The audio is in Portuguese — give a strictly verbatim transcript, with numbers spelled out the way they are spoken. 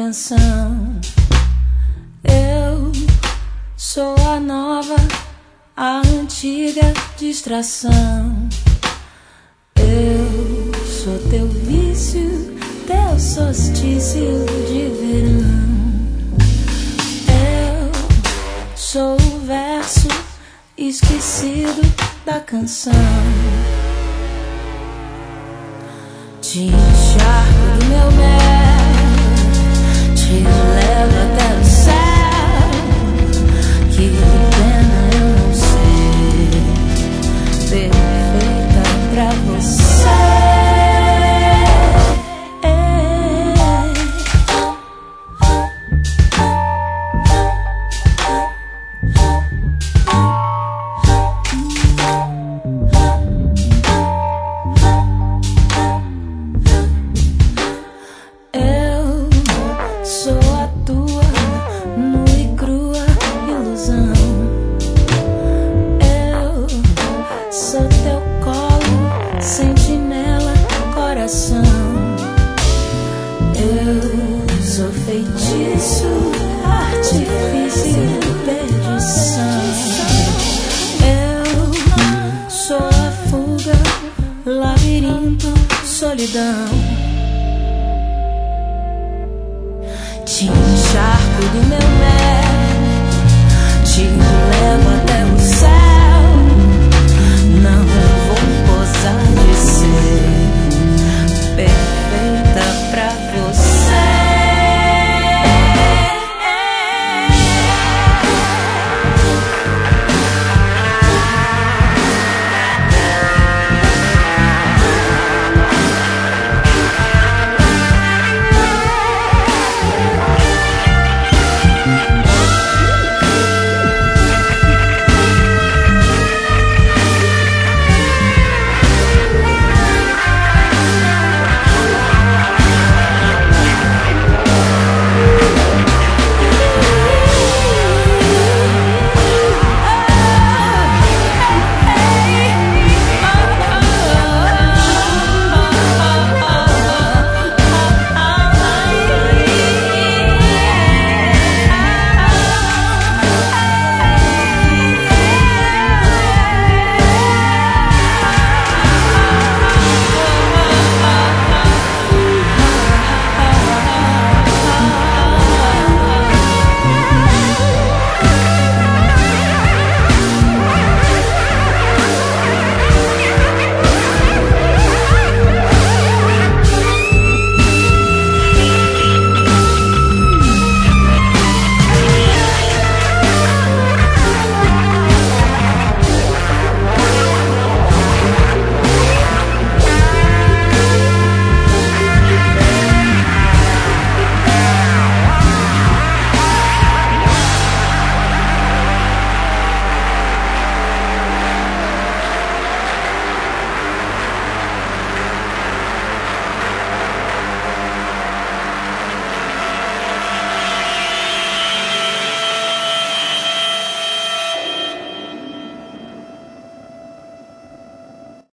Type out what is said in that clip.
invenção. Eu sou a nova, a antiga distração. Eu sou teu vício, teu solstício de verão. Eu sou o verso esquecido da canção. Te encharco do meu mel, te levo até o céu. Que pena eu não ser perfeita pra você. Eu sou feitiço, artifício, perdição. Eu sou a fuga, labirinto, solidão. Te